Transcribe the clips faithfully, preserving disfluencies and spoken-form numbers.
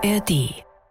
A R D.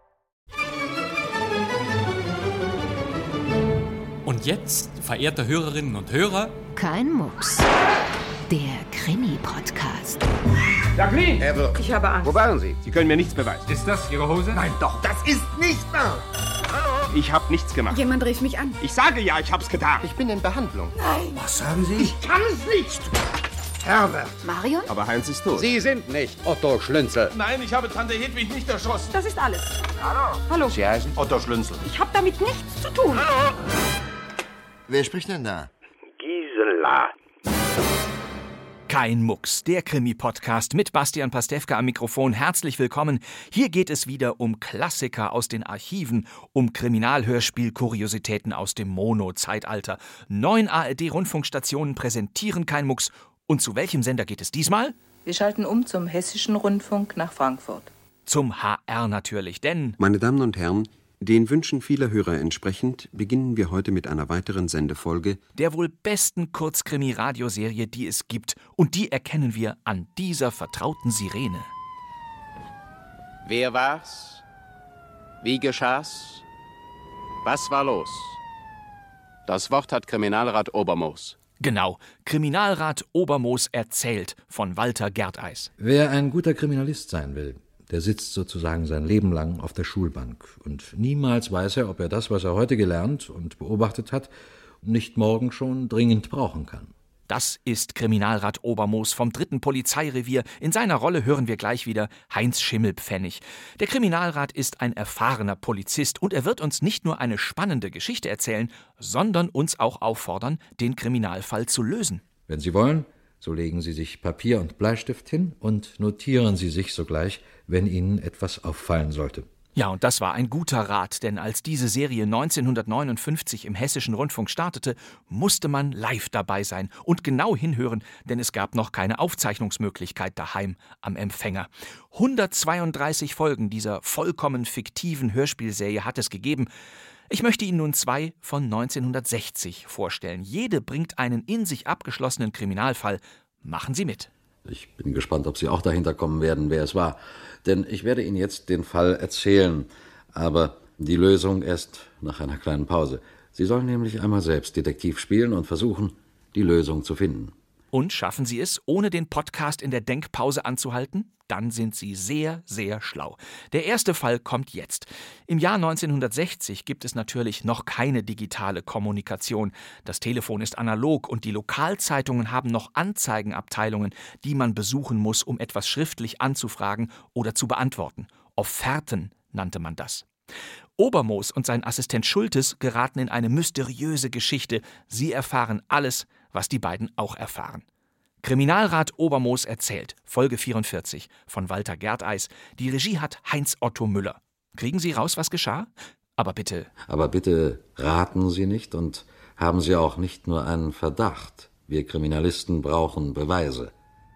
Und jetzt, verehrte Hörerinnen und Hörer, Kein Mucks. Der Krimi-Podcast. Jacqueline! Herr Wirk. Ich habe Angst. Wo waren Sie? Sie können mir nichts beweisen. Ist das Ihre Hose? Nein, doch, das ist nicht wahr. Hallo? Ich habe nichts gemacht. Jemand rief mich an. Ich sage ja, ich hab's getan. Ich bin in Behandlung. Nein. Was sagen Sie? Ich kann es nicht. Herbert. Marion? Aber Heinz ist tot. Sie sind nicht Otto Schlünzel. Nein, ich habe Tante Hedwig nicht erschossen. Das ist alles. Hallo? Hallo. Sie heißen Otto Schlünzel. Ich habe damit nichts zu tun. Hallo? Wer spricht denn da? Gisela. Kein Mucks, der Krimi-Podcast mit Bastian Pastewka am Mikrofon. Herzlich willkommen. Hier geht es wieder um Klassiker aus den Archiven, um Kriminalhörspiel-Kuriositäten aus dem Mono-Zeitalter. Neun A R D-Rundfunkstationen präsentieren Kein Mucks. Und zu welchem Sender geht es diesmal? Wir schalten um zum Hessischen Rundfunk nach Frankfurt. Zum H R natürlich, denn... Meine Damen und Herren, den Wünschen vieler Hörer entsprechend beginnen wir heute mit einer weiteren Sendefolge der wohl besten Kurzkrimi-Radioserie, die es gibt. Und die erkennen wir an dieser vertrauten Sirene. Wer war's? Wie geschah's? Was war los? Das Wort hat Kriminalrat Obermoos. Genau, Kriminalrat Obermoos erzählt von Walter Gerteis. Wer ein guter Kriminalist sein will, der sitzt sozusagen sein Leben lang auf der Schulbank. Und niemals weiß er, ob er das, was er heute gelernt und beobachtet hat, nicht morgen schon dringend brauchen kann. Das ist Kriminalrat Obermoos vom dritten Polizeirevier. In seiner Rolle hören wir gleich wieder Heinz Schimmelpfennig. Der Kriminalrat ist ein erfahrener Polizist und er wird uns nicht nur eine spannende Geschichte erzählen, sondern uns auch auffordern, den Kriminalfall zu lösen. Wenn Sie wollen, so legen Sie sich Papier und Bleistift hin und notieren Sie sich sogleich, wenn Ihnen etwas auffallen sollte. Ja, und das war ein guter Rat, denn als diese Serie neunzehnhundertneunundfünfzig im Hessischen Rundfunk startete, musste man live dabei sein und genau hinhören, denn es gab noch keine Aufzeichnungsmöglichkeit daheim am Empfänger. hundertzweiunddreißig Folgen dieser vollkommen fiktiven Hörspielserie hat es gegeben. Ich möchte Ihnen nun zwei von neunzehnhundertsechzig vorstellen. Jede bringt einen in sich abgeschlossenen Kriminalfall. Machen Sie mit. Ich bin gespannt, ob Sie auch dahinter kommen werden, wer es war. Denn ich werde Ihnen jetzt den Fall erzählen, aber die Lösung erst nach einer kleinen Pause. Sie sollen nämlich einmal selbst Detektiv spielen und versuchen, die Lösung zu finden. Und schaffen Sie es, ohne den Podcast in der Denkpause anzuhalten? Dann sind Sie sehr, sehr schlau. Der erste Fall kommt jetzt. Im Jahr neunzehnhundertsechzig gibt es natürlich noch keine digitale Kommunikation. Das Telefon ist analog und die Lokalzeitungen haben noch Anzeigenabteilungen, die man besuchen muss, um etwas schriftlich anzufragen oder zu beantworten. Offerten nannte man das. Obermoos und sein Assistent Schultes geraten in eine mysteriöse Geschichte. Sie erfahren alles, was die beiden auch erfahren. Kriminalrat Obermoos erzählt, Folge vierundvierzig von Walter Gerteis. Die Regie hat Heinz Otto Müller. Kriegen Sie raus, was geschah? Aber bitte... Aber bitte raten Sie nicht und haben Sie auch nicht nur einen Verdacht. Wir Kriminalisten brauchen Beweise.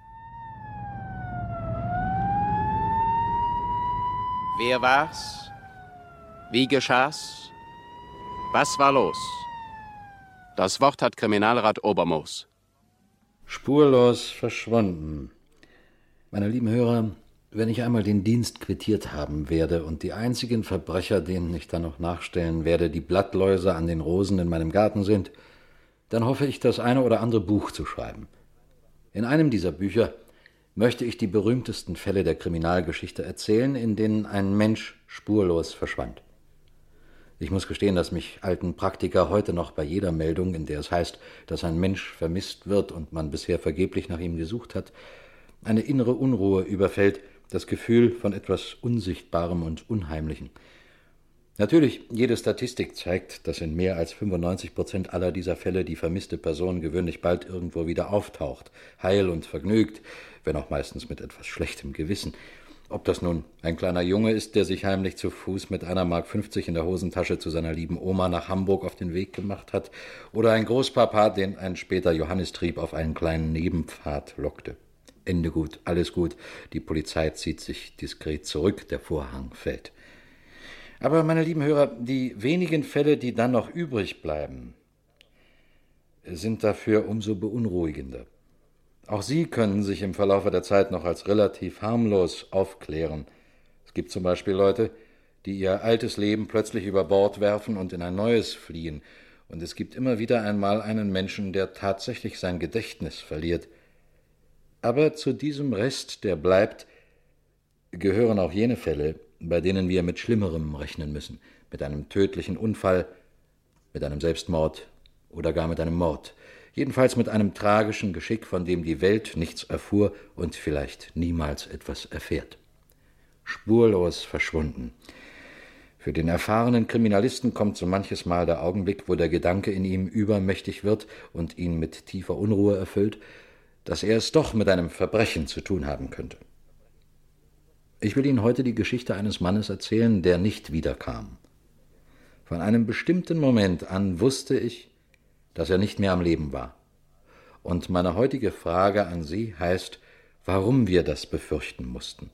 Wer war's? Wie geschah's? Was war los? Das Wort hat Kriminalrat Obermoos. Spurlos verschwunden. Meine lieben Hörer, wenn ich einmal den Dienst quittiert haben werde und die einzigen Verbrecher, denen ich dann noch nachstellen werde, die Blattläuse an den Rosen in meinem Garten sind, dann hoffe ich, das eine oder andere Buch zu schreiben. In einem dieser Bücher möchte ich die berühmtesten Fälle der Kriminalgeschichte erzählen, in denen ein Mensch spurlos verschwand. Ich muss gestehen, dass mich alten Praktiker heute noch bei jeder Meldung, in der es heißt, dass ein Mensch vermisst wird und man bisher vergeblich nach ihm gesucht hat, eine innere Unruhe überfällt, das Gefühl von etwas Unsichtbarem und Unheimlichem. Natürlich, jede Statistik zeigt, dass in mehr als fünfundneunzig Prozent aller dieser Fälle die vermisste Person gewöhnlich bald irgendwo wieder auftaucht, heil und vergnügt, wenn auch meistens mit etwas schlechtem Gewissen. Ob das nun ein kleiner Junge ist, der sich heimlich zu Fuß mit einer Mark fünfzig in der Hosentasche zu seiner lieben Oma nach Hamburg auf den Weg gemacht hat, oder ein Großpapa, den ein später Johannistrieb auf einen kleinen Nebenpfad lockte. Ende gut, alles gut, die Polizei zieht sich diskret zurück, der Vorhang fällt. Aber, meine lieben Hörer, die wenigen Fälle, die dann noch übrig bleiben, sind dafür umso beunruhigender. Auch sie können sich im Verlaufe der Zeit noch als relativ harmlos aufklären. Gibt zum Beispiel Leute, die ihr altes Leben plötzlich über Bord werfen und in ein neues fliehen. Und es gibt immer wieder einmal einen Menschen, der tatsächlich sein Gedächtnis verliert. Aber zu diesem Rest, der bleibt, gehören auch jene Fälle, bei denen wir mit Schlimmerem rechnen müssen. Mit einem tödlichen Unfall, mit einem Selbstmord oder gar mit einem Mord. Jedenfalls mit einem tragischen Geschick, von dem die Welt nichts erfuhr und vielleicht niemals etwas erfährt. Spurlos verschwunden. Für den erfahrenen Kriminalisten kommt so manches Mal der Augenblick, wo der Gedanke in ihm übermächtig wird und ihn mit tiefer Unruhe erfüllt, dass er es doch mit einem Verbrechen zu tun haben könnte. Ich will Ihnen heute die Geschichte eines Mannes erzählen, der nicht wiederkam. Von einem bestimmten Moment an wusste ich, dass er nicht mehr am Leben war. Und meine heutige Frage an Sie heißt, warum wir das befürchten mussten.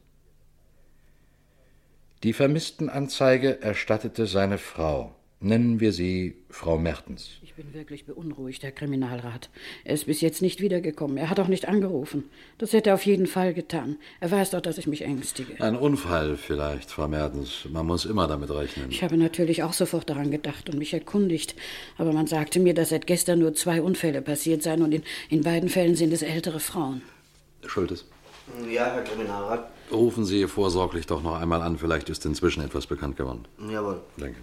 Die Vermisstenanzeige erstattete seine Frau. Nennen wir sie Frau Mertens. Ich bin wirklich beunruhigt, Herr Kriminalrat. Er ist bis jetzt nicht wiedergekommen. Er hat auch nicht angerufen. Das hätte er auf jeden Fall getan. Er weiß doch, dass ich mich ängstige. Ein Unfall vielleicht, Frau Mertens. Man muss immer damit rechnen. Ich habe natürlich auch sofort daran gedacht und mich erkundigt. Aber man sagte mir, dass seit gestern nur zwei Unfälle passiert seien und in, in beiden Fällen sind es ältere Frauen. Schultes? Ja, Herr Kriminalrat. Rufen Sie vorsorglich doch noch einmal an. Vielleicht ist inzwischen etwas bekannt geworden. Jawohl. Danke.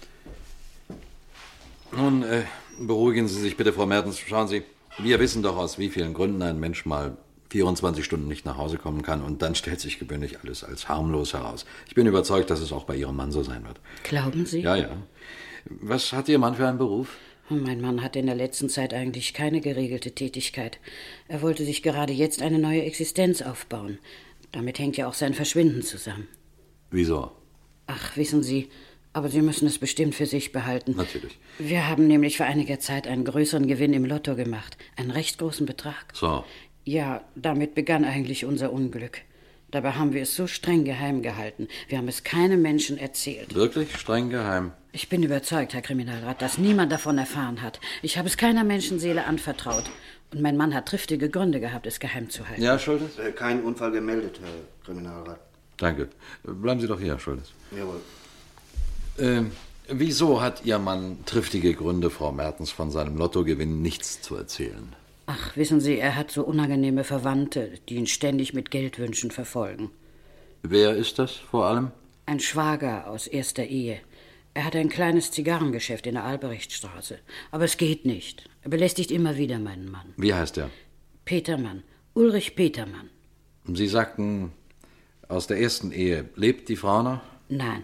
Nun, äh, beruhigen Sie sich bitte, Frau Mertens. Schauen Sie, wir wissen doch, aus wie vielen Gründen ein Mensch mal vierundzwanzig Stunden nicht nach Hause kommen kann und dann stellt sich gewöhnlich alles als harmlos heraus. Ich bin überzeugt, dass es auch bei Ihrem Mann so sein wird. Glauben Sie? Ja, ja. Was hat Ihr Mann für einen Beruf? Mein Mann hatte in der letzten Zeit eigentlich keine geregelte Tätigkeit. Er wollte sich gerade jetzt eine neue Existenz aufbauen. Damit hängt ja auch sein Verschwinden zusammen. Wieso? Ach, wissen Sie, aber Sie müssen es bestimmt für sich behalten. Natürlich. Wir haben nämlich vor einiger Zeit einen größeren Gewinn im Lotto gemacht. Einen recht großen Betrag. So. Ja, damit begann eigentlich unser Unglück. Dabei haben wir es so streng geheim gehalten. Wir haben es keinem Menschen erzählt. Wirklich streng geheim? Ich bin überzeugt, Herr Kriminalrat, dass niemand davon erfahren hat. Ich habe es keiner Menschenseele anvertraut. Und mein Mann hat triftige Gründe gehabt, es geheim zu halten. Ja, Schultes? Äh, kein Unfall gemeldet, Herr Kriminalrat. Danke. Bleiben Sie doch hier, Schultes. Jawohl. Ähm, wieso hat Ihr Mann triftige Gründe, Frau Mertens, von seinem Lottogewinn nichts zu erzählen? Ach, wissen Sie, er hat so unangenehme Verwandte, die ihn ständig mit Geldwünschen verfolgen. Wer ist das vor allem? Ein Schwager aus erster Ehe. Er hat ein kleines Zigarrengeschäft in der Albrechtstraße. Aber es geht nicht. Er belästigt immer wieder meinen Mann. Wie heißt er? Petermann. Ulrich Petermann. Sie sagten, aus der ersten Ehe. Lebt die Frau noch? Nein.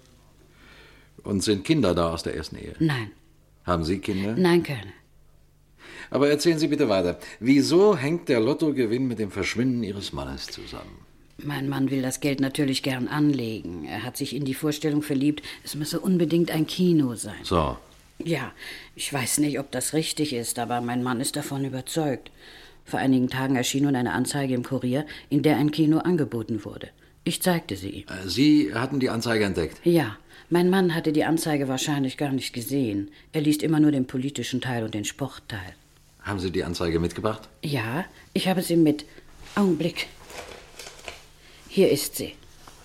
Und sind Kinder da aus der ersten Ehe? Nein. Haben Sie Kinder? Nein, keine. Aber erzählen Sie bitte weiter. Wieso hängt der Lottogewinn mit dem Verschwinden Ihres Mannes zusammen? Mein Mann will das Geld natürlich gern anlegen. Er hat sich in die Vorstellung verliebt, es müsse unbedingt ein Kino sein. So. Ja, ich weiß nicht, ob das richtig ist, aber mein Mann ist davon überzeugt. Vor einigen Tagen erschien nun eine Anzeige im Kurier, in der ein Kino angeboten wurde. Ich zeigte sie ihm. Sie hatten die Anzeige entdeckt? Ja, mein Mann hatte die Anzeige wahrscheinlich gar nicht gesehen. Er liest immer nur den politischen Teil und den Sportteil. Haben Sie die Anzeige mitgebracht? Ja, ich habe sie mit. Augenblick. Hier ist sie.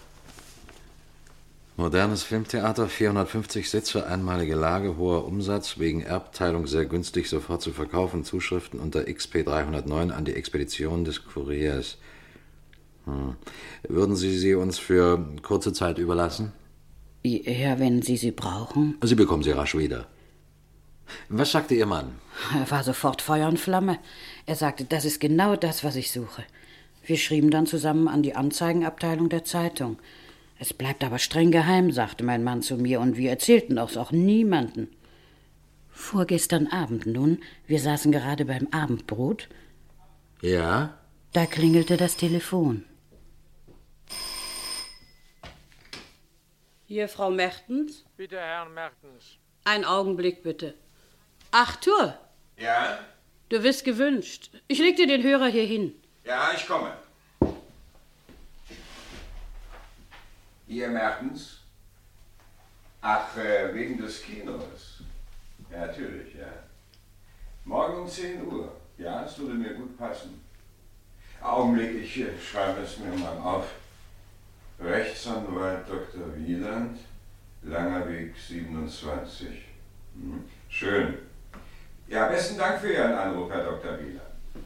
Modernes Filmtheater, vierhundertfünfzig Sitze, einmalige Lage, hoher Umsatz, wegen Erbteilung sehr günstig, sofort zu verkaufen, Zuschriften unter X P dreihundertneun an die Expedition des Kuriers. Hm. Würden Sie sie uns für kurze Zeit überlassen? Ja, wenn Sie sie brauchen. Sie bekommen sie rasch wieder. Was sagte Ihr Mann? Er war sofort Feuer und Flamme. Er sagte, das ist genau das, was ich suche. Wir schrieben dann zusammen an die Anzeigenabteilung der Zeitung. Es bleibt aber streng geheim, sagte mein Mann zu mir, und wir erzählten das auch niemanden. Vorgestern Abend nun, wir saßen gerade beim Abendbrot. Ja? Da klingelte das Telefon. Hier, Frau Mertens? Bitte, Herrn Mertens. Ein Augenblick, bitte. Arthur! Ja? Du wirst gewünscht. Ich leg dir den Hörer hier hin. Ja, ich komme. Ihr Mertens? Ach, äh, wegen des Kinos. Ja, natürlich, ja. Morgen um zehn Uhr. Ja, es würde mir gut passen. Augenblick, ich äh, schreibe es mir mal auf. Rechtsanwalt Doktor Wieland, Langer Weg siebenundzwanzig. Hm. Schön. Ja, besten Dank für Ihren Anruf, Herr Doktor Wieland.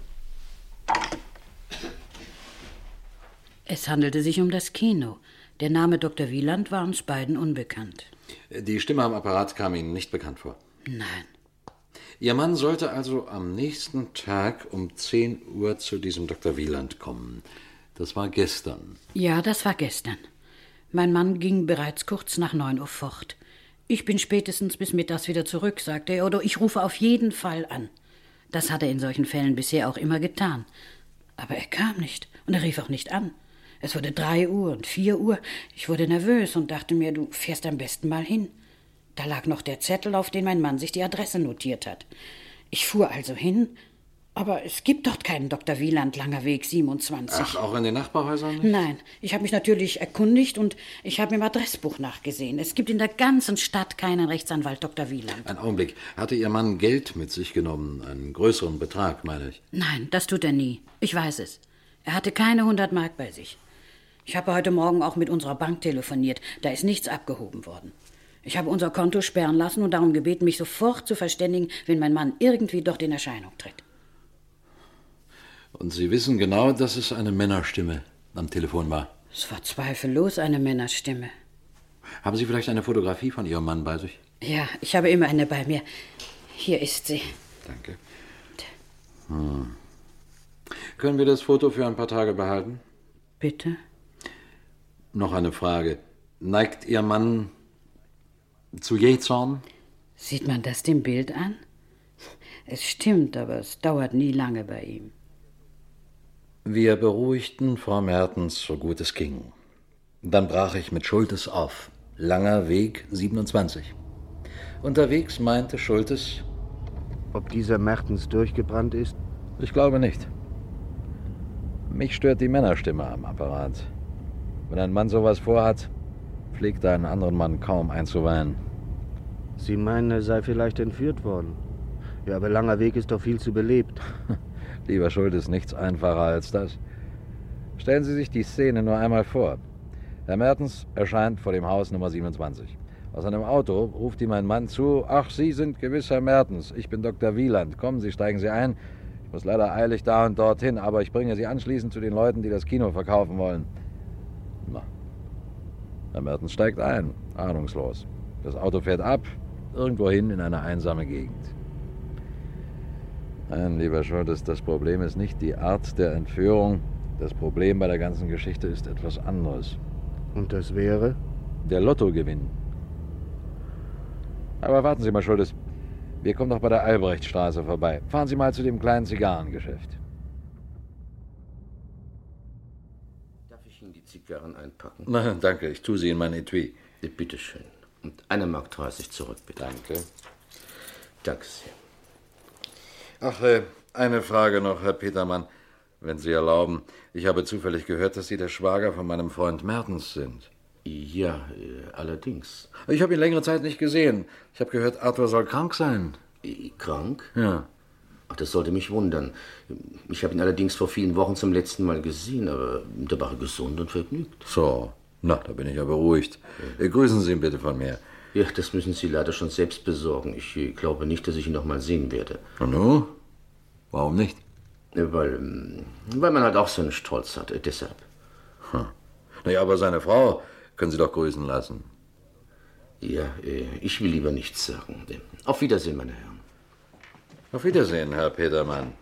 Es handelte sich um das Kino. Der Name Doktor Wieland war uns beiden unbekannt. Die Stimme am Apparat kam Ihnen nicht bekannt vor? Nein. Ihr Mann sollte also am nächsten Tag um zehn Uhr zu diesem Doktor Wieland kommen. Das war gestern. Ja, das war gestern. Mein Mann ging bereits kurz nach neun Uhr fort. Ich bin spätestens bis mittags wieder zurück, sagte er, oder ich rufe auf jeden Fall an. Das hat er in solchen Fällen bisher auch immer getan. Aber er kam nicht und er rief auch nicht an. Es wurde drei Uhr und vier Uhr. Ich wurde nervös und dachte mir, du fährst am besten mal hin. Da lag noch der Zettel, auf den mein Mann sich die Adresse notiert hat. Ich fuhr also hin, aber es gibt dort keinen Doktor Wieland, Langer Weg siebenundzwanzig. Ach, auch in den Nachbarhäusern nicht? Nein, ich habe mich natürlich erkundigt und ich habe im Adressbuch nachgesehen. Es gibt in der ganzen Stadt keinen Rechtsanwalt Doktor Wieland. Ein Augenblick. Hatte Ihr Mann Geld mit sich genommen? Einen größeren Betrag, meine ich. Nein, das tut er nie. Ich weiß es. Er hatte keine hundert Mark bei sich. Ich habe heute Morgen auch mit unserer Bank telefoniert. Da ist nichts abgehoben worden. Ich habe unser Konto sperren lassen und darum gebeten, mich sofort zu verständigen, wenn mein Mann irgendwie dort in Erscheinung tritt. Und Sie wissen genau, dass es eine Männerstimme am Telefon war? Es war zweifellos eine Männerstimme. Haben Sie vielleicht eine Fotografie von Ihrem Mann bei sich? Ja, ich habe immer eine bei mir. Hier ist sie. Danke. Hm. Können wir das Foto für ein paar Tage behalten? Bitte? Noch eine Frage. Neigt Ihr Mann zu Jähzorn? Sieht man das dem Bild an? Es stimmt, aber es dauert nie lange bei ihm. Wir beruhigten Frau Mertens, so gut es ging. Dann brach ich mit Schultes auf. Langer Weg siebenundzwanzig. Unterwegs meinte Schultes... Ob dieser Mertens durchgebrannt ist? Ich glaube nicht. Mich stört die Männerstimme am Apparat. Wenn ein Mann sowas vorhat, pflegt er einen anderen Mann kaum einzuweihen. Sie meinen, er sei vielleicht entführt worden? Ja, aber Langer Weg ist doch viel zu belebt. Lieber Schultes, nichts einfacher als das. Stellen Sie sich die Szene nur einmal vor. Herr Mertens erscheint vor dem Haus Nummer siebenundzwanzig. Aus einem Auto ruft ihm ein Mann zu: »Ach, Sie sind gewiss Herr Mertens. Ich bin Doktor Wieland. Kommen Sie, steigen Sie ein. Ich muss leider eilig da und dorthin, aber ich bringe Sie anschließend zu den Leuten, die das Kino verkaufen wollen.« Na, Herr Mertens steigt ein, ahnungslos. Das Auto fährt ab, irgendwohin in eine einsame Gegend. Nein, lieber Schultes, das Problem ist nicht die Art der Entführung. Das Problem bei der ganzen Geschichte ist etwas anderes. Und das wäre? Der Lottogewinn. Aber warten Sie mal, Schultes. Wir kommen doch bei der Albrechtstraße vorbei. Fahren Sie mal zu dem kleinen Zigarrengeschäft. Darf ich Ihnen die Zigarren einpacken? Na, danke, ich tue sie in mein Etui. Bitte schön. Und eine Mark dreißig zurück, bitte. Danke. Danke sehr. Ach, äh, eine Frage noch, Herr Petermann, wenn Sie erlauben. Ich habe zufällig gehört, dass Sie der Schwager von meinem Freund Mertens sind. Ja, äh, allerdings. Ich habe ihn längere Zeit nicht gesehen. Ich habe gehört, Arthur soll krank sein. Äh, krank? Ja. Ach, das sollte mich wundern. Ich habe ihn allerdings vor vielen Wochen zum letzten Mal gesehen, aber da war er gesund und vergnügt. So, na, da bin ich ja beruhigt. Ja. Äh, grüßen Sie ihn bitte von mir. Ja, das müssen Sie leider schon selbst besorgen. Ich äh, glaube nicht, dass ich ihn noch mal sehen werde. Und nun? Warum nicht? Äh, weil, weil man halt auch so einen Stolz hat, äh, deshalb. Hm. Naja, aber seine Frau können Sie doch grüßen lassen. Ja, äh, ich will lieber nichts sagen. Auf Wiedersehen, meine Herren. Auf Wiedersehen, Herr Petermann.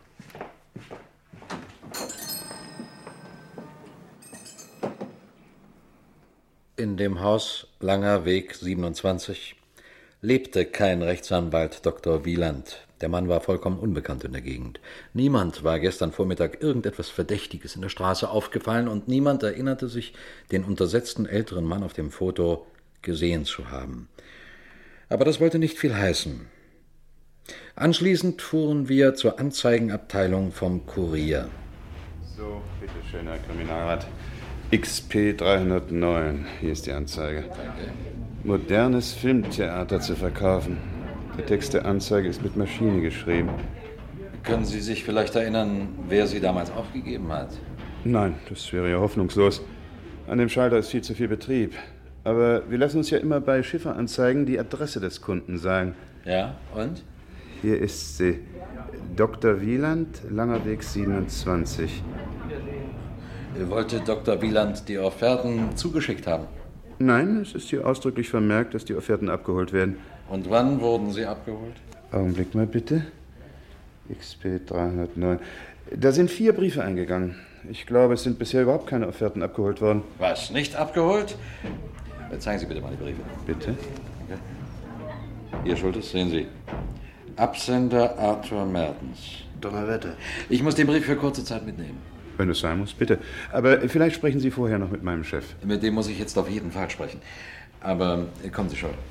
In dem Haus Langer Weg siebenundzwanzig lebte kein Rechtsanwalt Doktor Wieland. Der Mann war vollkommen unbekannt in der Gegend. Niemand war gestern Vormittag irgendetwas Verdächtiges in der Straße aufgefallen und niemand erinnerte sich, den untersetzten älteren Mann auf dem Foto gesehen zu haben. Aber das wollte nicht viel heißen. Anschließend fuhren wir zur Anzeigenabteilung vom Kurier. So, bitteschön, Herr Kriminalrat. X P dreihundertneun, hier ist die Anzeige. Danke. Modernes Filmtheater zu verkaufen. Der Text der Anzeige ist mit Maschine geschrieben. Können Sie sich vielleicht erinnern, wer sie damals aufgegeben hat? Nein, das wäre ja hoffnungslos. An dem Schalter ist viel zu viel Betrieb. Aber wir lassen uns ja immer bei Schifferanzeigen die Adresse des Kunden sagen. Ja, und? Hier ist sie. Doktor Wieland, Langer Weg siebenundzwanzig. Wollte Doktor Wieland die Offerten zugeschickt haben? Nein, es ist hier ausdrücklich vermerkt, dass die Offerten abgeholt werden. Und wann wurden sie abgeholt? Augenblick mal bitte. X P dreihundertneun. Da sind vier Briefe eingegangen. Ich glaube, es sind bisher überhaupt keine Offerten abgeholt worden. Was, nicht abgeholt? Zeigen Sie bitte mal die Briefe. Bitte? Okay. Hier, Schultes, sehen Sie. Absender Arthur Mertens. Donnerwetter. Ich muss den Brief für kurze Zeit mitnehmen. Wenn es sein muss, bitte. Aber vielleicht sprechen Sie vorher noch mit meinem Chef. Mit dem muss ich jetzt auf jeden Fall sprechen. Aber kommen Sie schon.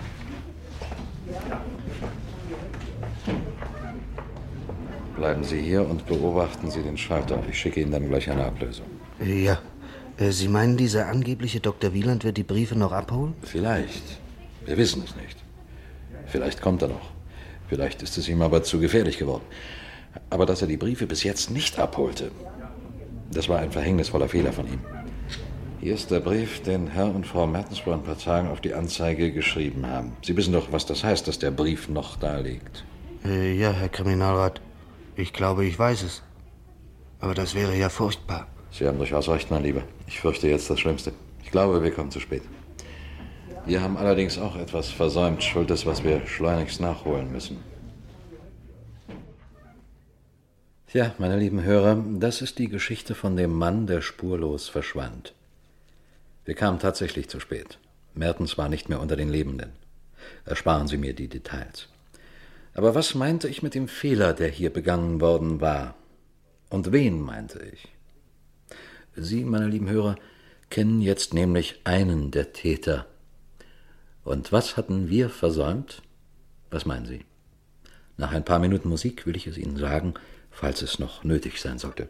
Bleiben Sie hier und beobachten Sie den Schalter. Ich schicke Ihnen dann gleich eine Ablösung. Ja. Sie meinen, dieser angebliche Doktor Wieland wird die Briefe noch abholen? Vielleicht. Wir wissen es nicht. Vielleicht kommt er noch. Vielleicht ist es ihm aber zu gefährlich geworden. Aber dass er die Briefe bis jetzt nicht abholte, das war ein verhängnisvoller Fehler von ihm. Hier ist der Brief, den Herr und Frau Mertens vor ein paar Tagen auf die Anzeige geschrieben haben. Sie wissen doch, was das heißt, dass der Brief noch da liegt. Äh, ja, Herr Kriminalrat. Ich glaube, ich weiß es. Aber das wäre ja furchtbar. Sie haben durchaus recht, mein Lieber. Ich fürchte jetzt das Schlimmste. Ich glaube, wir kommen zu spät. Wir haben allerdings auch etwas versäumt, Schultes, was wir schleunigst nachholen müssen. Tja, meine lieben Hörer, das ist die Geschichte von dem Mann, der spurlos verschwand. Wir kamen tatsächlich zu spät. Mertens war nicht mehr unter den Lebenden. Ersparen Sie mir die Details. Aber was meinte ich mit dem Fehler, der hier begangen worden war? Und wen meinte ich? Sie, meine lieben Hörer, kennen jetzt nämlich einen der Täter. Und was hatten wir versäumt? Was meinen Sie? Nach ein paar Minuten Musik will ich es Ihnen sagen, falls es noch nötig sein sollte.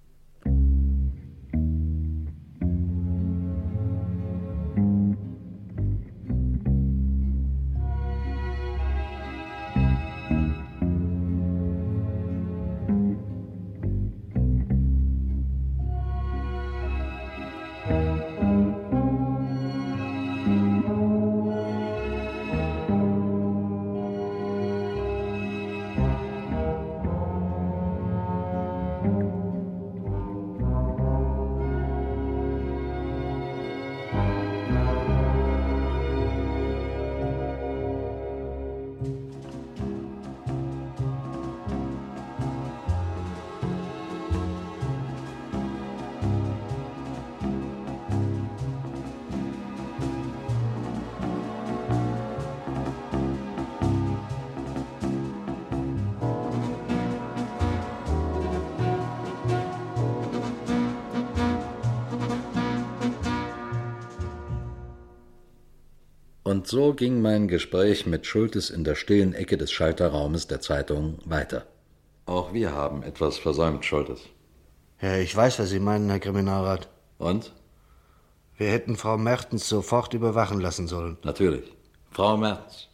Und so ging mein Gespräch mit Schultes in der stillen Ecke des Schalterraumes der Zeitung weiter. Auch wir haben etwas versäumt, Schultes. Ja, ich weiß, was Sie meinen, Herr Kriminalrat. Und? Wir hätten Frau Mertens sofort überwachen lassen sollen. Natürlich. Frau Mertens.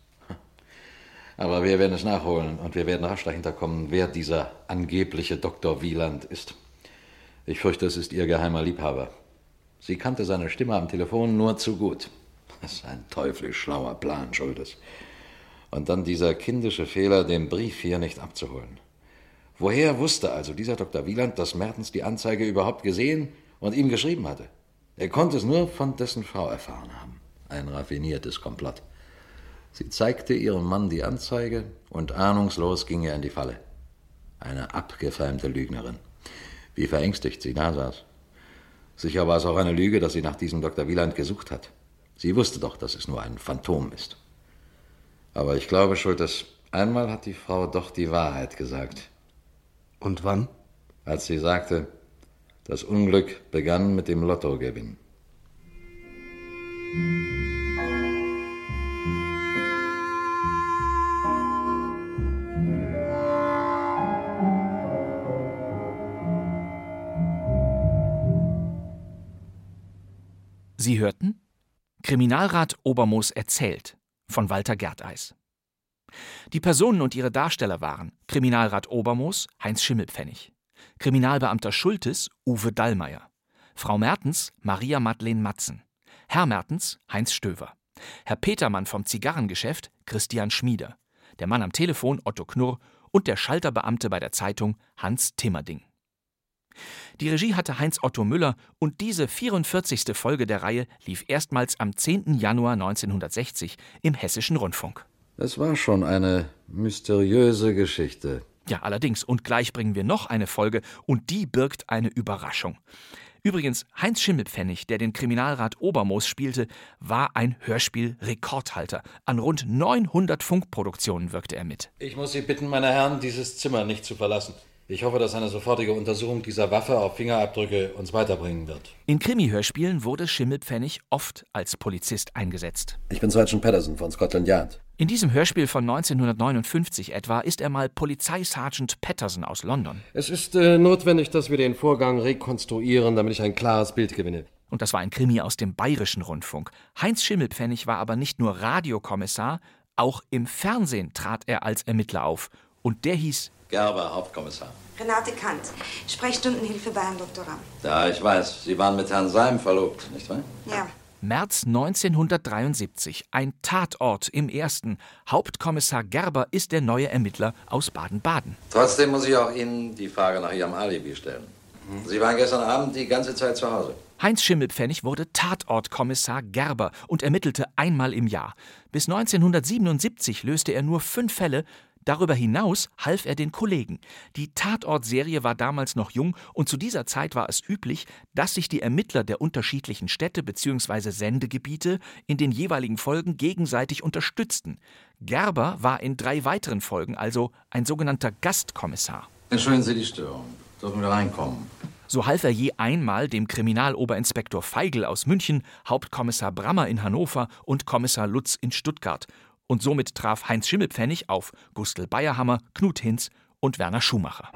Aber wir werden es nachholen und wir werden rasch dahinter kommen, wer dieser angebliche Doktor Wieland ist. Ich fürchte, es ist Ihr geheimer Liebhaber. Sie kannte seine Stimme am Telefon nur zu gut. Das ist ein teuflisch schlauer Plan, Schultes. Und dann dieser kindische Fehler, den Brief hier nicht abzuholen. Woher wusste also dieser Doktor Wieland, dass Mertens die Anzeige überhaupt gesehen und ihm geschrieben hatte? Er konnte es nur von dessen Frau erfahren haben. Ein raffiniertes Komplott. Sie zeigte ihrem Mann die Anzeige und ahnungslos ging er in die Falle. Eine abgefeimte Lügnerin. Wie verängstigt sie da saß. Sicher war es auch eine Lüge, dass sie nach diesem Doktor Wieland gesucht hat. Sie wusste doch, dass es nur ein Phantom ist. Aber ich glaube, Schultes, einmal hat die Frau doch die Wahrheit gesagt. Und wann? Als sie sagte, das Unglück begann mit dem Lottogewinn. Sie hörten Kriminalrat Obermoos erzählt von Walter Gerteis. Die Personen und ihre Darsteller waren Kriminalrat Obermoos, Heinz Schimmelpfennig, Kriminalbeamter Schultes, Uwe Dallmayr, Frau Mertens Maria Madeleine Matzen, Herr Mertens Heinz Stöver, Herr Petermann vom Zigarrengeschäft Christian Schmieder, der Mann am Telefon Otto Knurr und der Schalterbeamte bei der Zeitung Hans Timmerding. Die Regie hatte Heinz Otto Müller und diese vierundvierzigste Folge der Reihe lief erstmals am zehnten Januar neunzehnhundertsechzig im Hessischen Rundfunk. Es war schon eine mysteriöse Geschichte. Ja, allerdings. Und gleich bringen wir noch eine Folge und die birgt eine Überraschung. Übrigens, Heinz Schimmelpfennig, der den Kriminalrat Obermoos spielte, war ein Hörspiel-Rekordhalter. An rund neunhundert Funkproduktionen wirkte er mit. Ich muss Sie bitten, meine Herren, dieses Zimmer nicht zu verlassen. Ich hoffe, dass eine sofortige Untersuchung dieser Waffe auf Fingerabdrücke uns weiterbringen wird. In Krimi-Hörspielen wurde Schimmelpfennig oft als Polizist eingesetzt. Ich bin Sergeant Patterson von Scotland Yard. In diesem Hörspiel von neunzehnhundertneunundfünfzig etwa ist er mal Polizeisergeant Patterson aus London. Es ist äh, notwendig, dass wir den Vorgang rekonstruieren, damit ich ein klares Bild gewinne. Und das war ein Krimi aus dem Bayerischen Rundfunk. Heinz Schimmelpfennig war aber nicht nur Radiokommissar, auch im Fernsehen trat er als Ermittler auf. Und der hieß Gerber, Hauptkommissar. Renate Kant, Sprechstundenhilfe bei Herrn Doktor Ramm. Ja, ich weiß. Sie waren mit Herrn Seim verlobt, nicht wahr? Ja. März neunzehnhundertdreiundsiebzig, ein Tatort im Ersten. Hauptkommissar Gerber ist der neue Ermittler aus Baden-Baden. Trotzdem muss ich auch Ihnen die Frage nach Ihrem Alibi stellen. Sie waren gestern Abend die ganze Zeit zu Hause. Heinz Schimmelpfennig wurde Tatortkommissar Gerber und ermittelte einmal im Jahr. Bis neunzehnhundertsiebenundsiebzig löste er nur fünf Fälle. Darüber hinaus half er den Kollegen. Die Tatort-Serie war damals noch jung und zu dieser Zeit war es üblich, dass sich die Ermittler der unterschiedlichen Städte bzw. Sendegebiete in den jeweiligen Folgen gegenseitig unterstützten. Gerber war in drei weiteren Folgen also ein sogenannter Gastkommissar. Entschuldigen Sie die Störung. Dürfen wir reinkommen? So half er je einmal dem Kriminaloberinspektor Feigl aus München, Hauptkommissar Brammer in Hannover und Kommissar Lutz in Stuttgart. Und somit traf Heinz Schimmelpfennig auf Gustl Bayerhammer, Knut Hinz und Werner Schumacher.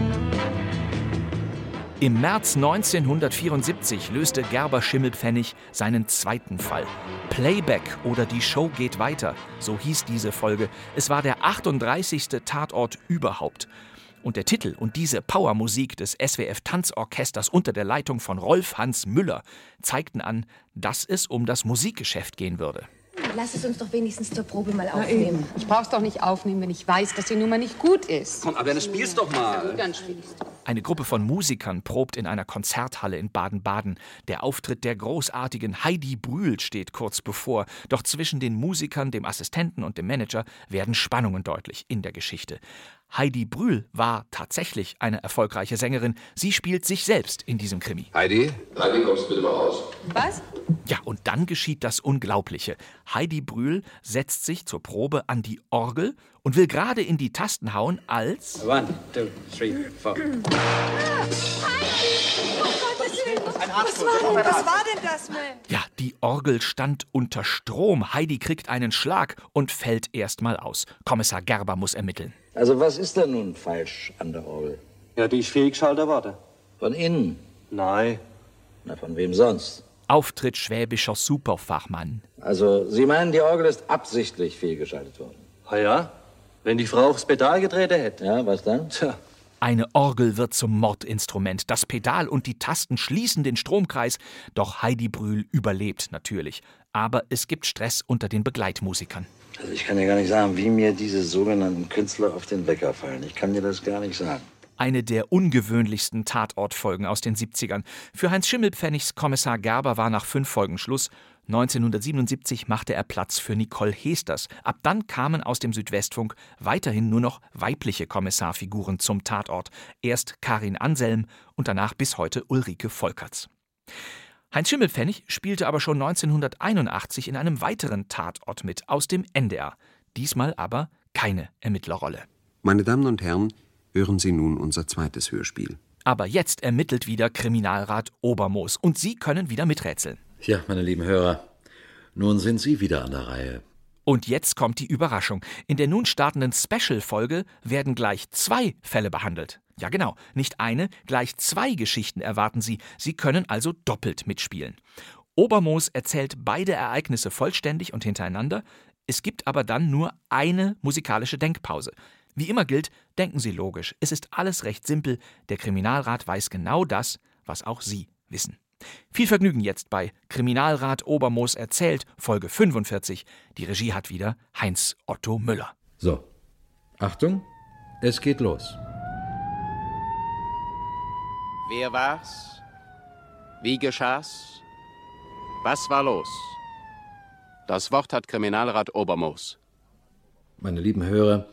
Im März neunzehnhundertvierundsiebzig löste Gerber Schimmelpfennig seinen zweiten Fall. Playback oder Die Show geht weiter, so hieß diese Folge. Es war der achtunddreißigste Tatort überhaupt. Und der Titel und diese Powermusik des S W F-Tanzorchesters unter der Leitung von Rolf Hans Müller zeigten an, dass es um das Musikgeschäft gehen würde. Lass es uns doch wenigstens zur Probe mal aufnehmen. Ich brauch's doch nicht aufnehmen, wenn ich weiß, dass die Nummer nicht gut ist. Komm, aber dann spielst doch mal. Gut, dann spielst du. Eine Gruppe von Musikern probt in einer Konzerthalle in Baden-Baden. Der Auftritt der großartigen Heidi Brühl steht kurz bevor. Doch zwischen den Musikern, dem Assistenten und dem Manager werden Spannungen deutlich in der Geschichte. Heidi Brühl war tatsächlich eine erfolgreiche Sängerin. Sie spielt sich selbst in diesem Krimi. Heidi? Heidi, kommst du bitte mal raus. Was? Ja, und dann geschieht das Unglaubliche. Heidi Brühl setzt sich zur Probe an die Orgel und will gerade in die Tasten hauen, als... One, two, three, four. Was war, was war denn das, Mensch? Ja, die Orgel stand unter Strom. Heidi kriegt einen Schlag und fällt erstmal aus. Kommissar Gerber muss ermitteln. Also was ist denn nun falsch an der Orgel? Ja, die ist fehlgeschaltet worden. Von innen? Nein. Na, von wem sonst? Auftritt schwäbischer Superfachmann. Also, Sie meinen, die Orgel ist absichtlich fehlgeschaltet worden? Ah ja? Wenn die Frau aufs Pedal getreten hätte. Ja, was dann? Tja. Eine Orgel wird zum Mordinstrument. Das Pedal und die Tasten schließen den Stromkreis. Doch Heidi Brühl überlebt natürlich. Aber es gibt Stress unter den Begleitmusikern. Also ich kann ja gar nicht sagen, wie mir diese sogenannten Künstler auf den Wecker fallen. Ich kann dir das gar nicht sagen. Eine der ungewöhnlichsten Tatortfolgen aus den siebzigern. Für Heinz Schimmelpfennigs Kommissar Gerber war nach fünf Folgen Schluss. neunzehnhundertsiebenundsiebzig machte er Platz für Nicole Hesters. Ab dann kamen aus dem Südwestfunk weiterhin nur noch weibliche Kommissarfiguren zum Tatort. Erst Karin Anselm und danach bis heute Ulrike Volkerts. Heinz Schimmelpfennig spielte aber schon neunzehnhunderteinundachtzig in einem weiteren Tatort mit aus dem N D R. Diesmal aber keine Ermittlerrolle. Meine Damen und Herren, hören Sie nun unser zweites Hörspiel. Aber jetzt ermittelt wieder Kriminalrat Obermoos und Sie können wieder miträtseln. Ja, meine lieben Hörer, nun sind Sie wieder an der Reihe. Und jetzt kommt die Überraschung. In der nun startenden Special-Folge werden gleich zwei Fälle behandelt. Ja genau, nicht eine, gleich zwei Geschichten erwarten Sie. Sie können also doppelt mitspielen. Obermoos erzählt beide Ereignisse vollständig und hintereinander. Es gibt aber dann nur eine musikalische Denkpause. Wie immer gilt, denken Sie logisch. Es ist alles recht simpel. Der Kriminalrat weiß genau das, was auch Sie wissen. Viel Vergnügen jetzt bei Kriminalrat Obermoos erzählt, Folge fünfundvierzig. Die Regie hat wieder Heinz Otto Müller. So, Achtung, es geht los. Wer war's? Wie geschah's? Was war los? Das Wort hat Kriminalrat Obermoos. Meine lieben Hörer,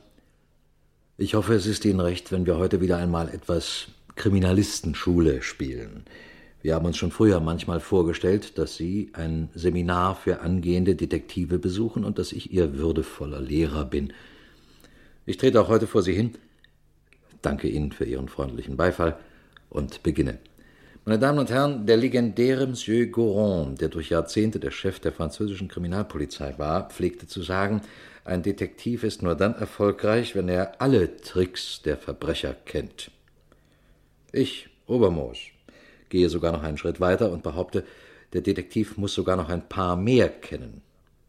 ich hoffe, es ist Ihnen recht, wenn wir heute wieder einmal etwas Kriminalistenschule spielen. Wir haben uns schon früher manchmal vorgestellt, dass Sie ein Seminar für angehende Detektive besuchen und dass ich Ihr würdevoller Lehrer bin. Ich trete auch heute vor Sie hin, danke Ihnen für Ihren freundlichen Beifall und beginne. Meine Damen und Herren, der legendäre Monsieur Goron, der durch Jahrzehnte der Chef der französischen Kriminalpolizei war, pflegte zu sagen, ein Detektiv ist nur dann erfolgreich, wenn er alle Tricks der Verbrecher kennt. Ich, Obermoos, gehe sogar noch einen Schritt weiter und behaupte, der Detektiv muss sogar noch ein paar mehr kennen.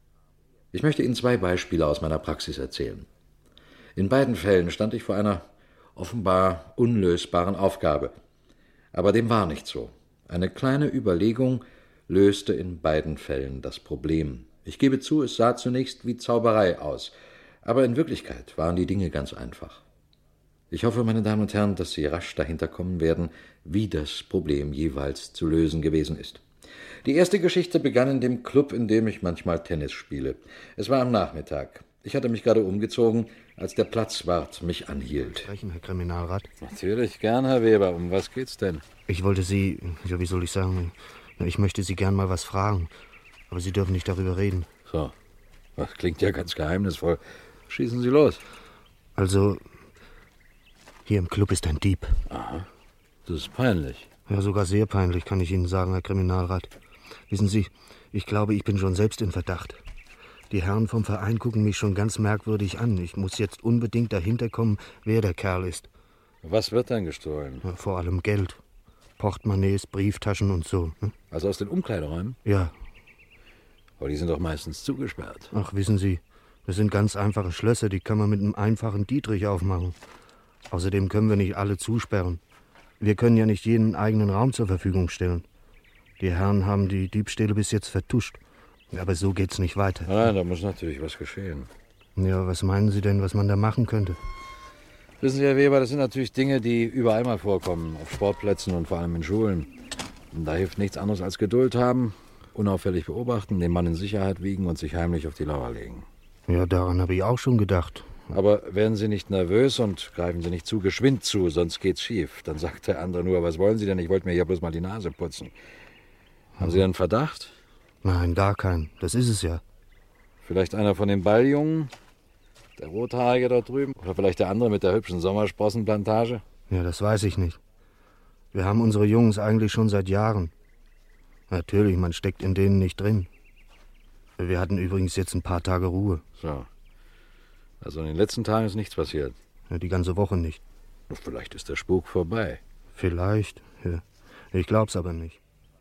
Ich möchte Ihnen zwei Beispiele aus meiner Praxis erzählen. In beiden Fällen stand ich vor einer offenbar unlösbaren Aufgabe. Aber dem war nicht so. Eine kleine Überlegung löste in beiden Fällen das Problem. Ich gebe zu, es sah zunächst wie Zauberei aus, aber in Wirklichkeit waren die Dinge ganz einfach. Ich hoffe, meine Damen und Herren, dass Sie rasch dahinter kommen werden, wie das Problem jeweils zu lösen gewesen ist. Die erste Geschichte begann in dem Club, in dem ich manchmal Tennis spiele. Es war am Nachmittag. Ich hatte mich gerade umgezogen, als der Platzwart mich anhielt. Sprechen, Herr Kriminalrat? Natürlich gern, Herr Weber. Um was geht's denn? Ich wollte Sie, ja, wie soll ich sagen, ich möchte Sie gern mal was fragen. Aber Sie dürfen nicht darüber reden. So, das klingt ja ganz geheimnisvoll. Schießen Sie los. Also, hier im Club ist ein Dieb. Aha, das ist peinlich. Ja, sogar sehr peinlich, kann ich Ihnen sagen, Herr Kriminalrat. Wissen Sie, ich glaube, ich bin schon selbst in Verdacht. Die Herren vom Verein gucken mich schon ganz merkwürdig an. Ich muss jetzt unbedingt dahinter kommen, wer der Kerl ist. Was wird denn gestohlen? Ja, vor allem Geld. Portemonnaies, Brieftaschen und so. Hm? Also aus den Umkleideräumen? Ja. Aber die sind doch meistens zugesperrt. Ach, wissen Sie, das sind ganz einfache Schlösser, die kann man mit einem einfachen Dietrich aufmachen. Außerdem können wir nicht alle zusperren. Wir können ja nicht jeden eigenen Raum zur Verfügung stellen. Die Herren haben die Diebstähle bis jetzt vertuscht. Aber so geht's nicht weiter. Nein, da muss natürlich was geschehen. Ja, was meinen Sie denn, was man da machen könnte? Wissen Sie, Herr Weber, das sind natürlich Dinge, die überall mal vorkommen. Auf Sportplätzen und vor allem in Schulen. Und da hilft nichts anderes als Geduld haben, unauffällig beobachten, den Mann in Sicherheit wiegen und sich heimlich auf die Lauer legen. Ja, daran habe ich auch schon gedacht. Aber werden Sie nicht nervös und greifen Sie nicht zu geschwind zu, sonst geht's schief. Dann sagt der andere nur, was wollen Sie denn? Ich wollte mir ja bloß mal die Nase putzen. Haben Sie denn einen Verdacht? Nein, gar keinen. Das ist es ja. Vielleicht einer von den Balljungen? Der Rothaarige dort drüben? Oder vielleicht der andere mit der hübschen Sommersprossenplantage? Ja, das weiß ich nicht. Wir haben unsere Jungs eigentlich schon seit Jahren. Natürlich, man steckt in denen nicht drin. Wir hatten übrigens jetzt ein paar Tage Ruhe. So. Also in den letzten Tagen ist nichts passiert? Ja, die ganze Woche nicht. Vielleicht ist der Spuk vorbei. Vielleicht, ja. Ich glaub's aber nicht.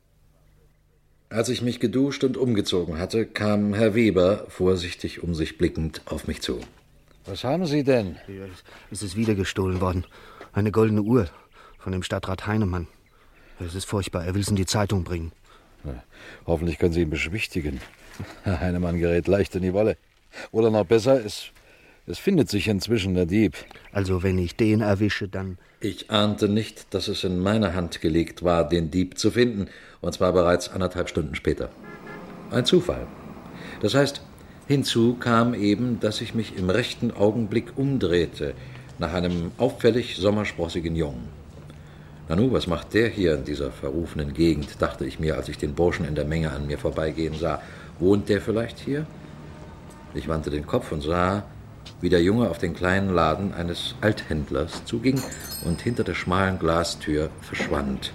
Als ich mich geduscht und umgezogen hatte, kam Herr Weber, vorsichtig um sich blickend, auf mich zu. Was haben Sie denn? Ja, es ist wieder gestohlen worden. Eine goldene Uhr von dem Stadtrat Heinemann. Es ist furchtbar, er will es in die Zeitung bringen. Na, hoffentlich können Sie ihn beschwichtigen. Herr Heinemann gerät leicht in die Wolle. Oder noch besser, es, es findet sich inzwischen der Dieb. Also wenn ich den erwische, dann... Ich ahnte nicht, dass es in meine Hand gelegt war, den Dieb zu finden, und zwar bereits anderthalb Stunden später. Ein Zufall. Das heißt, hinzu kam eben, dass ich mich im rechten Augenblick umdrehte, nach einem auffällig sommersprossigen Jungen. Nanu, was macht der hier in dieser verrufenen Gegend, dachte ich mir, als ich den Burschen in der Menge an mir vorbeigehen sah. Wohnt der vielleicht hier? Ich wandte den Kopf und sah, wie der Junge auf den kleinen Laden eines Althändlers zuging und hinter der schmalen Glastür verschwand.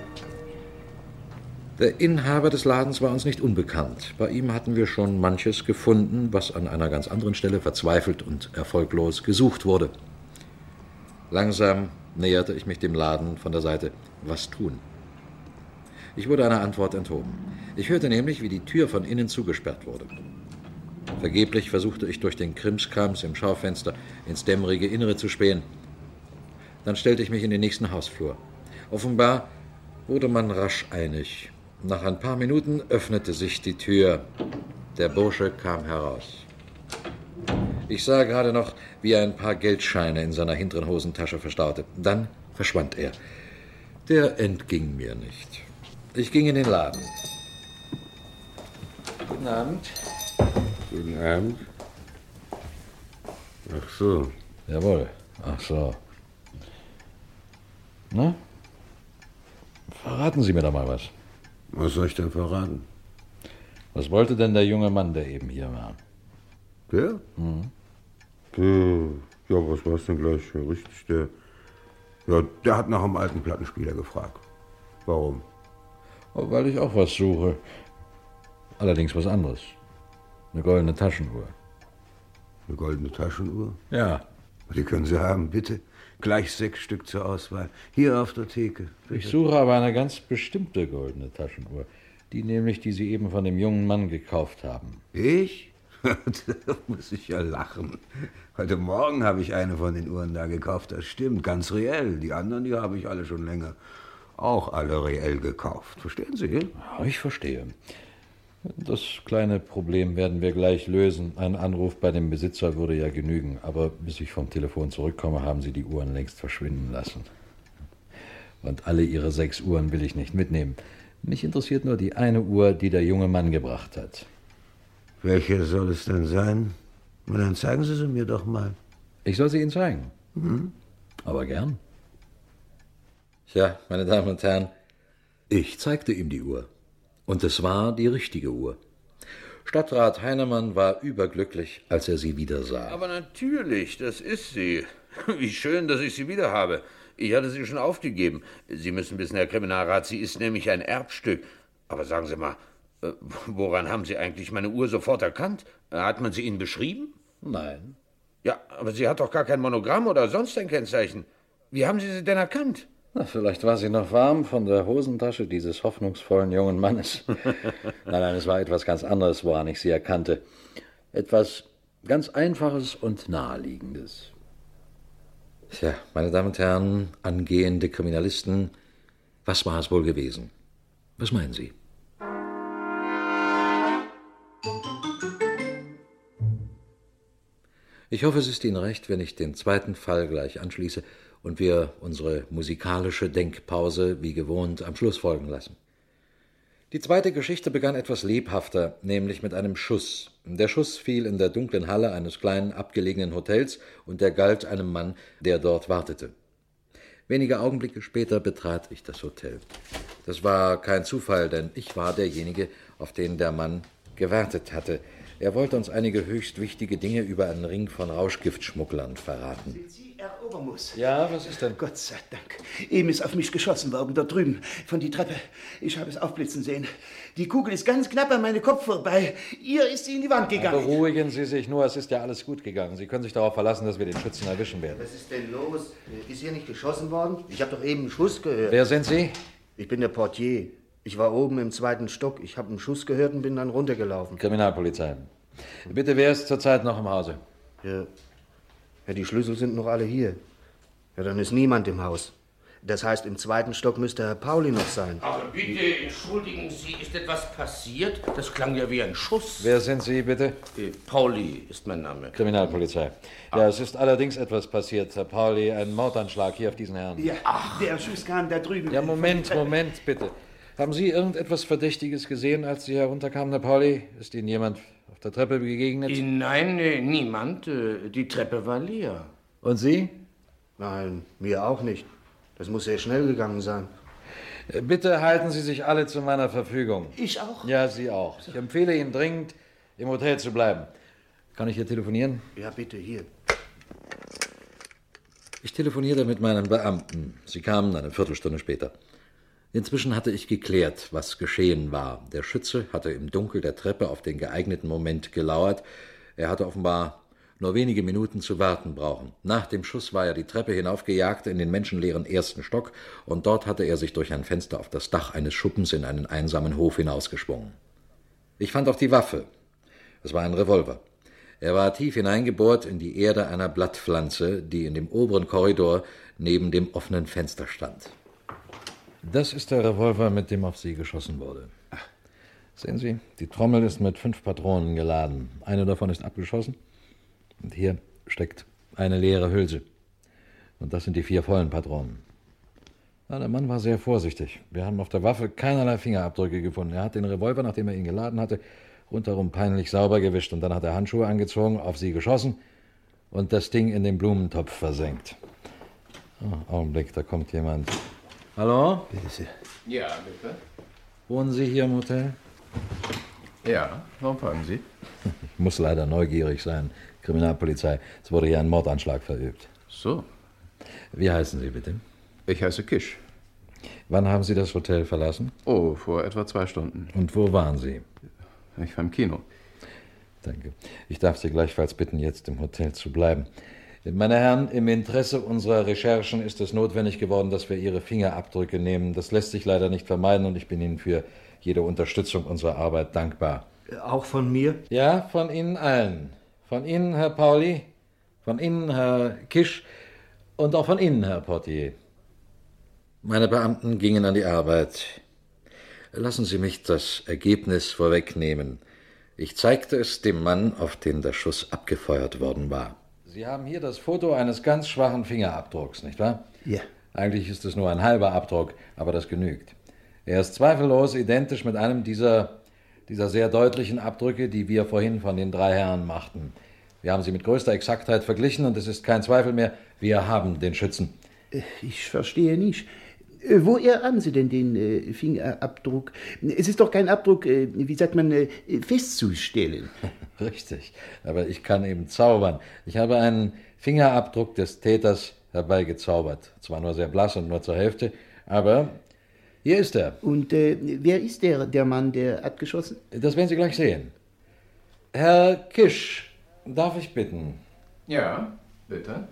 Der Inhaber des Ladens war uns nicht unbekannt. Bei ihm hatten wir schon manches gefunden, was an einer ganz anderen Stelle verzweifelt und erfolglos gesucht wurde. Langsam näherte ich mich dem Laden von der Seite. Was tun? Ich wurde einer Antwort enthoben. Ich hörte nämlich, wie die Tür von innen zugesperrt wurde. Vergeblich versuchte ich durch den Krimskrams im Schaufenster ins dämmerige Innere zu spähen. Dann stellte ich mich in den nächsten Hausflur. Offenbar wurde man rasch einig. Nach ein paar Minuten öffnete sich die Tür. Der Bursche kam heraus. Ich sah gerade noch, wie er ein paar Geldscheine in seiner hinteren Hosentasche verstaute. Dann verschwand er. Der entging mir nicht. Ich ging in den Laden. Guten Abend. Guten Abend. Ach so. Jawohl. Ach so. Na? Verraten Sie mir doch mal was. Was soll ich denn verraten? Was wollte denn der junge Mann, der eben hier war? Der? Mhm. Der, ja, was war's denn gleich? Ja, richtig, der. Ja, der hat nach einem alten Plattenspieler gefragt. Warum? Oh, weil ich auch was suche. Allerdings was anderes. Eine goldene Taschenuhr. Eine goldene Taschenuhr? Ja. Die können Sie haben, bitte. Gleich sechs Stück zur Auswahl. Hier auf der Theke. Bitte. Ich suche aber eine ganz bestimmte goldene Taschenuhr. Die nämlich, die Sie eben von dem jungen Mann gekauft haben. Ich? Da muss ich ja lachen. Heute Morgen habe ich eine von den Uhren da gekauft, das stimmt, ganz reell. Die anderen, die habe ich alle schon länger auch alle reell gekauft. Verstehen Sie? Ja, ich verstehe. Das kleine Problem werden wir gleich lösen. Ein Anruf bei dem Besitzer würde ja genügen. Aber bis ich vom Telefon zurückkomme, haben Sie die Uhren längst verschwinden lassen. Und alle Ihre sechs Uhren will ich nicht mitnehmen. Mich interessiert nur die eine Uhr, die der junge Mann gebracht hat. Welche soll es denn sein? Na, dann zeigen Sie sie mir doch mal. Ich soll sie Ihnen zeigen? Mhm. Aber gern. Tja, meine Damen und Herren, ich zeigte ihm die Uhr. Und es war die richtige Uhr. Stadtrat Heinemann war überglücklich, als er sie wieder sah. Aber natürlich, das ist sie. Wie schön, dass ich sie wieder habe. Ich hatte sie schon aufgegeben. Sie müssen wissen, Herr Kriminalrat, sie ist nämlich ein Erbstück. Aber sagen Sie mal, woran haben Sie eigentlich meine Uhr sofort erkannt? Hat man sie Ihnen beschrieben? Nein. Ja, aber sie hat doch gar kein Monogramm oder sonst ein Kennzeichen. Wie haben Sie sie denn erkannt? Na, vielleicht war sie noch warm von der Hosentasche dieses hoffnungsvollen jungen Mannes. nein, nein, es war etwas ganz anderes, woran ich sie erkannte. Etwas ganz Einfaches und Naheliegendes. Tja, meine Damen und Herren, angehende Kriminalisten, was war es wohl gewesen? Was meinen Sie? Ich hoffe, es ist Ihnen recht, wenn ich den zweiten Fall gleich anschließe und wir unsere musikalische Denkpause wie gewohnt am Schluss folgen lassen. Die zweite Geschichte begann etwas lebhafter, nämlich mit einem Schuss. Der Schuss fiel in der dunklen Halle eines kleinen abgelegenen Hotels und der galt einem Mann, der dort wartete. Wenige Augenblicke später betrat ich das Hotel. Das war kein Zufall, denn ich war derjenige, auf den der Mann gewartet hatte. Er wollte uns einige höchst wichtige Dinge über einen Ring von Rauschgiftschmugglern verraten. Sind Sie Herr Obermus? Ja, was ist denn? Gott sei Dank. Eben ist auf mich geschossen worden, da drüben, von die Treppe. Ich habe es aufblitzen sehen. Die Kugel ist ganz knapp an meinem Kopf vorbei. Ihr ist sie in die Wand gegangen. Ja, beruhigen Sie sich nur, es ist ja alles gut gegangen. Sie können sich darauf verlassen, dass wir den Schützen erwischen werden. Was ist denn los? Ist hier nicht geschossen worden? Ich habe doch eben einen Schuss gehört. Wer sind Sie? Ich bin der Portier. Ich war oben im zweiten Stock. Ich habe einen Schuss gehört und bin dann runtergelaufen. Kriminalpolizei. Bitte, wer ist zurzeit noch im Hause? Ja. Ja, die Schlüssel sind noch alle hier. Ja, dann ist niemand im Haus. Das heißt, im zweiten Stock müsste Herr Pauli noch sein. Aber bitte, entschuldigen Sie, ist etwas passiert? Das klang ja wie ein Schuss. Wer sind Sie, bitte? Äh, Pauli ist mein Name. Kriminalpolizei. Ja, es ist allerdings etwas passiert, Herr Pauli. Ein Mordanschlag hier auf diesen Herrn. Ja, ach, der Schuss kam da drüben. Ja, Moment, Moment, bitte. Haben Sie irgendetwas Verdächtiges gesehen, als Sie herunterkamen, Herr Pauli? Ist Ihnen jemand auf der Treppe begegnet? Nein, niemand. Die Treppe war leer. Und Sie? Nein, mir auch nicht. Das muss sehr schnell gegangen sein. Bitte halten Sie sich alle zu meiner Verfügung. Ich auch? Ja, Sie auch. Ich empfehle Ihnen dringend, im Hotel zu bleiben. Kann ich hier telefonieren? Ja, bitte, hier. Ich telefonierte mit meinen Beamten. Sie kamen eine Viertelstunde später. Inzwischen hatte ich geklärt, was geschehen war. Der Schütze hatte im Dunkel der Treppe auf den geeigneten Moment gelauert. Er hatte offenbar nur wenige Minuten zu warten brauchen. Nach dem Schuss war er die Treppe hinaufgejagt in den menschenleeren ersten Stock und dort hatte er sich durch ein Fenster auf das Dach eines Schuppens in einen einsamen Hof hinausgeschwungen. Ich fand auch die Waffe. Es war ein Revolver. Er war tief hineingebohrt in die Erde einer Blattpflanze, die in dem oberen Korridor neben dem offenen Fenster stand. Das ist der Revolver, mit dem auf Sie geschossen wurde. Ach. Sehen Sie, die Trommel ist mit fünf Patronen geladen. Eine davon ist abgeschossen. Und hier steckt eine leere Hülse. Und das sind die vier vollen Patronen. Ja, der Mann war sehr vorsichtig. Wir haben auf der Waffe keinerlei Fingerabdrücke gefunden. Er hat den Revolver, nachdem er ihn geladen hatte, rundherum peinlich sauber gewischt. Und dann hat er Handschuhe angezogen, auf Sie geschossen und das Ding in den Blumentopf versenkt. Oh, Augenblick, da kommt jemand. Hallo? Bitte. Ja, bitte. Wohnen Sie hier im Hotel? Ja, warum fragen Sie? Ich muss leider neugierig sein. Kriminalpolizei, es wurde hier ein Mordanschlag verübt. So. Wie heißen Sie bitte? Ich heiße Kisch. Wann haben Sie das Hotel verlassen? Oh, vor etwa zwei Stunden. Und wo waren Sie? Ich war im Kino. Danke. Ich darf Sie gleichfalls bitten, jetzt im Hotel zu bleiben. Meine Herren, im Interesse unserer Recherchen ist es notwendig geworden, dass wir Ihre Fingerabdrücke nehmen. Das lässt sich leider nicht vermeiden und ich bin Ihnen für jede Unterstützung unserer Arbeit dankbar. Auch von mir? Ja, von Ihnen allen. Von Ihnen, Herr Pauli, von Ihnen, Herr Kisch und auch von Ihnen, Herr Portier. Meine Beamten gingen an die Arbeit. Lassen Sie mich das Ergebnis vorwegnehmen. Ich zeigte es dem Mann, auf den der Schuss abgefeuert worden war. Sie haben hier das Foto eines ganz schwachen Fingerabdrucks, nicht wahr? Ja. Eigentlich ist es nur ein halber Abdruck, aber das genügt. Er ist zweifellos identisch mit einem dieser, dieser sehr deutlichen Abdrücke, die wir vorhin von den drei Herren machten. Wir haben sie mit größter Exaktheit verglichen und es ist kein Zweifel mehr, wir haben den Schützen. Ich verstehe nicht. Woher haben Sie denn den äh, Fingerabdruck? Es ist doch kein Abdruck, äh, wie sagt man, äh, festzustellen. Richtig, aber ich kann eben zaubern. Ich habe einen Fingerabdruck des Täters herbeigezaubert. Zwar nur sehr blass und nur zur Hälfte, aber hier ist er. Und äh, wer ist der, der Mann, der abgeschossen? Das werden Sie gleich sehen. Herr Kisch, darf ich bitten? Ja, bitte.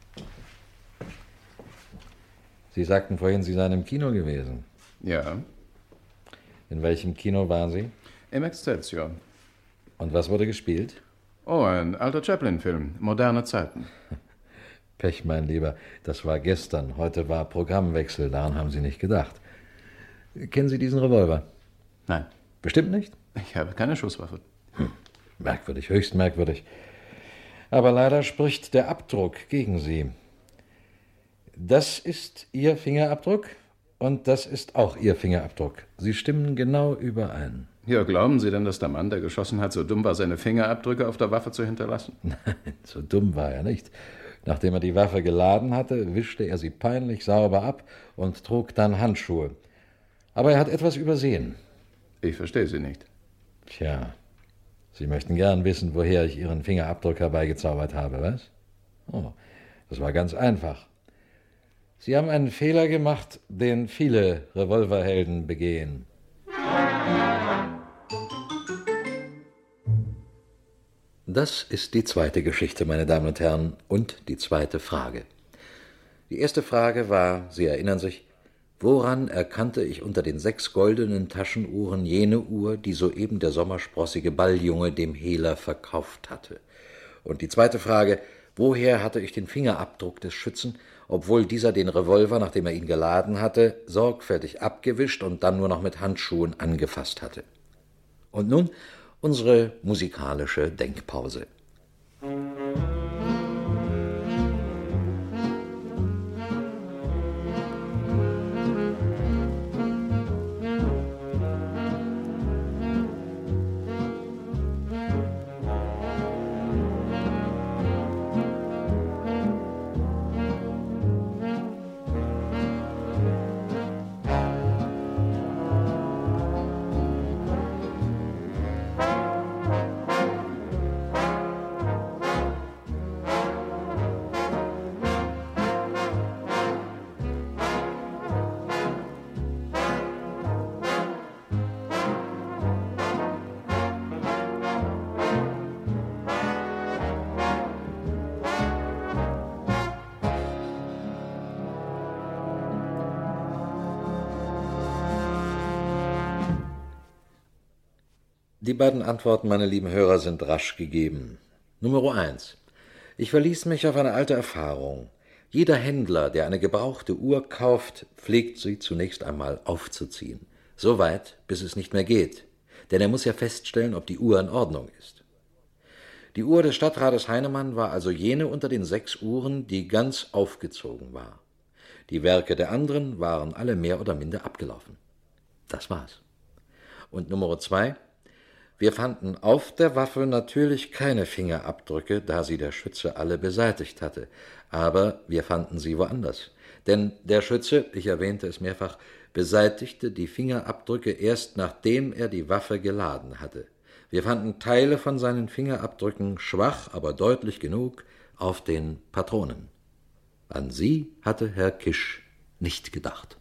Sie sagten vorhin, Sie seien im Kino gewesen. Ja. In welchem Kino waren Sie? Im Excelsior. Und was wurde gespielt? Oh, ein alter Chaplin-Film. Moderne Zeiten. Pech, mein Lieber. Das war gestern. Heute war Programmwechsel. Daran haben Sie nicht gedacht. Kennen Sie diesen Revolver? Nein. Bestimmt nicht? Ich habe keine Schusswaffe. Hm. Merkwürdig, höchst merkwürdig. Aber leider spricht der Abdruck gegen Sie. Das ist Ihr Fingerabdruck und das ist auch Ihr Fingerabdruck. Sie stimmen genau überein. Ja, glauben Sie denn, dass der Mann, der geschossen hat, so dumm war, seine Fingerabdrücke auf der Waffe zu hinterlassen? Nein, so dumm war er nicht. Nachdem er die Waffe geladen hatte, wischte er sie peinlich sauber ab und trug dann Handschuhe. Aber er hat etwas übersehen. Ich verstehe Sie nicht. Tja, Sie möchten gern wissen, woher ich Ihren Fingerabdruck herbeigezaubert habe, was? Oh, das war ganz einfach. Sie haben einen Fehler gemacht, den viele Revolverhelden begehen. Das ist die zweite Geschichte, meine Damen und Herren, und die zweite Frage. Die erste Frage war, Sie erinnern sich, woran erkannte ich unter den sechs goldenen Taschenuhren jene Uhr, die soeben der sommersprossige Balljunge dem Hehler verkauft hatte? Und die zweite Frage, woher hatte ich den Fingerabdruck des Schützen, obwohl dieser den Revolver, nachdem er ihn geladen hatte, sorgfältig abgewischt und dann nur noch mit Handschuhen angefasst hatte? Und nun unsere musikalische Denkpause. Die beiden Antworten, meine lieben Hörer, sind rasch gegeben. Nummer eins. Ich verließ mich auf eine alte Erfahrung. Jeder Händler, der eine gebrauchte Uhr kauft, pflegt sie zunächst einmal aufzuziehen. So weit, bis es nicht mehr geht. Denn er muss ja feststellen, ob die Uhr in Ordnung ist. Die Uhr des Stadtrates Heinemann war also jene unter den sechs Uhren, die ganz aufgezogen war. Die Werke der anderen waren alle mehr oder minder abgelaufen. Das war's. Und Nummer zwei: Wir fanden auf der Waffe natürlich keine Fingerabdrücke, da sie der Schütze alle beseitigt hatte. Aber wir fanden sie woanders. Denn der Schütze, ich erwähnte es mehrfach, beseitigte die Fingerabdrücke erst nachdem er die Waffe geladen hatte. Wir fanden Teile von seinen Fingerabdrücken, schwach, aber deutlich genug, auf den Patronen. An sie hatte Herr Kisch nicht gedacht.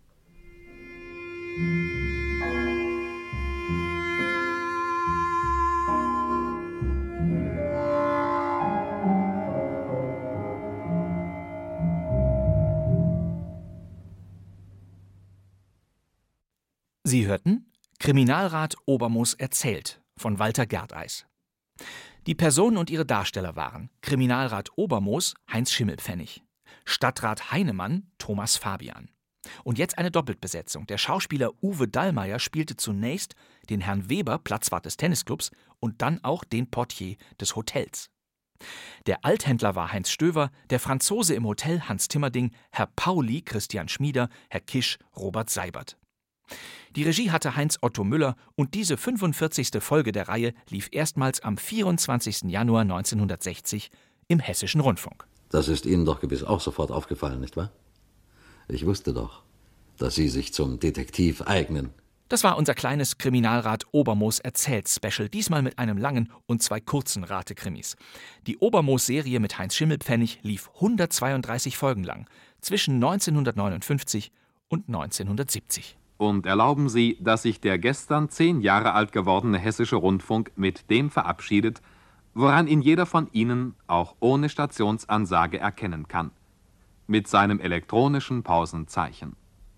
Sie hörten Kriminalrat Obermoos erzählt von Walter Gerdeis. Die Personen und ihre Darsteller waren Kriminalrat Obermoos Heinz Schimmelpfennig, Stadtrat Heinemann Thomas Fabian. Und jetzt eine Doppelbesetzung. Der Schauspieler Uwe Dallmayr spielte zunächst den Herrn Weber, Platzwart des Tennisclubs, und dann auch den Portier des Hotels. Der Althändler war Heinz Stöver, der Franzose im Hotel Hans Timmerding, Herr Pauli Christian Schmieder, Herr Kisch Robert Seibert. Die Regie hatte Heinz Otto Müller und diese fünfundvierzigste Folge der Reihe lief erstmals am vierundzwanzigsten Januar neunzehnhundertsechzig im Hessischen Rundfunk. Das ist Ihnen doch gewiss auch sofort aufgefallen, nicht wahr? Ich wusste doch, dass Sie sich zum Detektiv eignen. Das war unser kleines Kriminalrat Obermoos erzählt-Special, diesmal mit einem langen und zwei kurzen Ratekrimis. Die Obermoos-Serie mit Heinz Schimmelpfennig lief hundertzweiunddreißig Folgen lang, zwischen neunzehnhundertneunundfünfzig und neunzehnhundertsiebzig. Und erlauben Sie, dass sich der gestern zehn Jahre alt gewordene Hessische Rundfunk mit dem verabschiedet, woran ihn jeder von Ihnen auch ohne Stationsansage erkennen kann. Mit seinem elektronischen Pausenzeichen.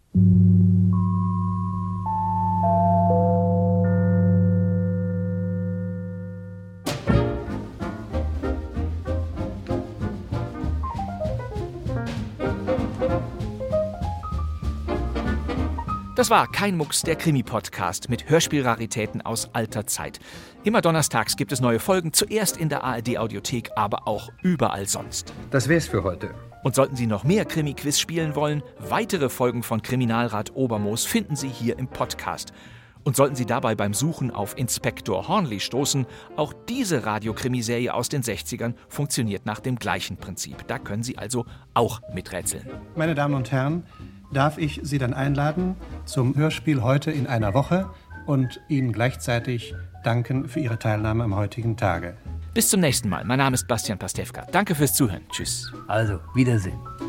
Das war Kein Mucks, der Krimi-Podcast mit Hörspielraritäten aus alter Zeit. Immer donnerstags gibt es neue Folgen, zuerst in der A R D-Audiothek, aber auch überall sonst. Das wär's für heute. Und sollten Sie noch mehr Krimi-Quiz spielen wollen, weitere Folgen von Kriminalrat Obermoos finden Sie hier im Podcast. Und sollten Sie dabei beim Suchen auf Inspektor Hornley stoßen, auch diese Radiokrimiserie aus den sechzigern funktioniert nach dem gleichen Prinzip. Da können Sie also auch miträtseln. Meine Damen und Herren, darf ich Sie dann einladen zum Hörspiel heute in einer Woche und Ihnen gleichzeitig danken für Ihre Teilnahme am heutigen Tage. Bis zum nächsten Mal. Mein Name ist Bastian Pastewka. Danke fürs Zuhören. Tschüss. Also, Wiedersehen.